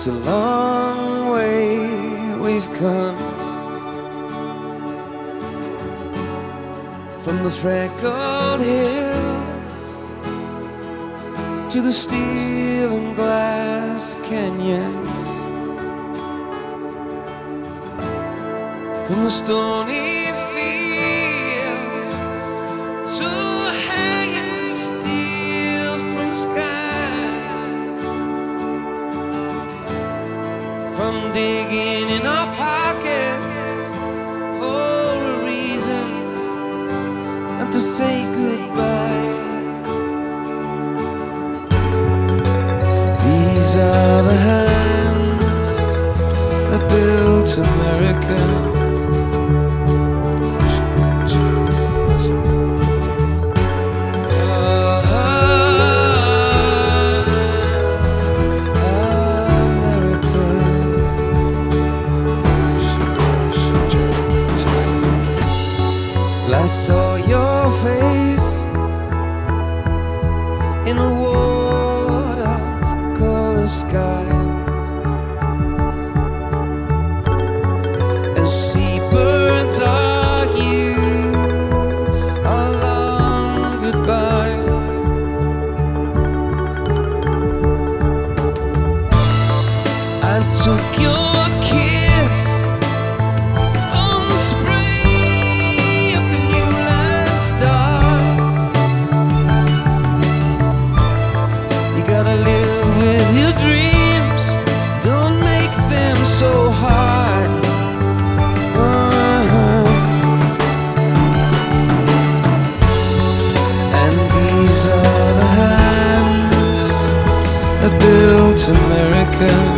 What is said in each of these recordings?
It's a long way we've come from the freckled hills to the steel and glass canyons, from the stony fields to hanging steel from the sky, from digging in our pockets for a reason and to say goodbye. These are the hands that built America. I saw your face in a watercolor sky, as seabirds argue a long goodbye. I took your kiss on the spray of the new line star. You gotta live with your dreams, don't make them so hard. And these are the hands that built America.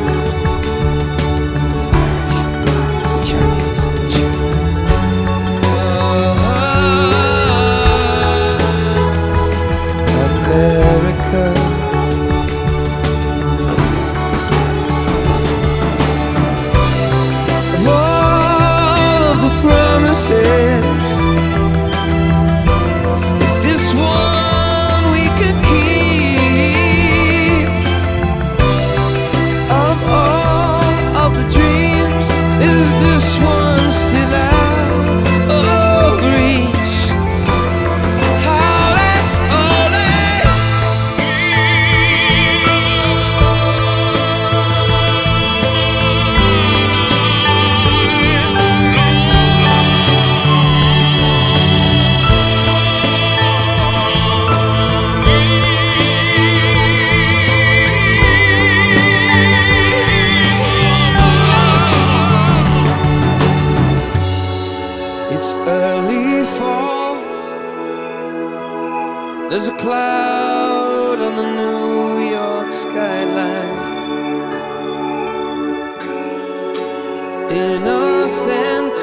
Is this one we can keep? Of all of the dreams, is this one still out of reach? Howley, it's early fall. There's a cloud on the New York skyline. Innocence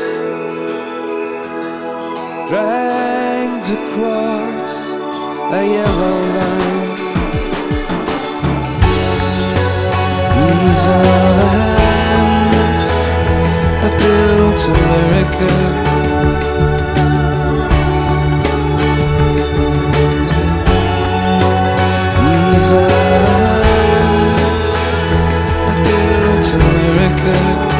dragged across a yellow line. These are the hands that built America. These are the hands that built America.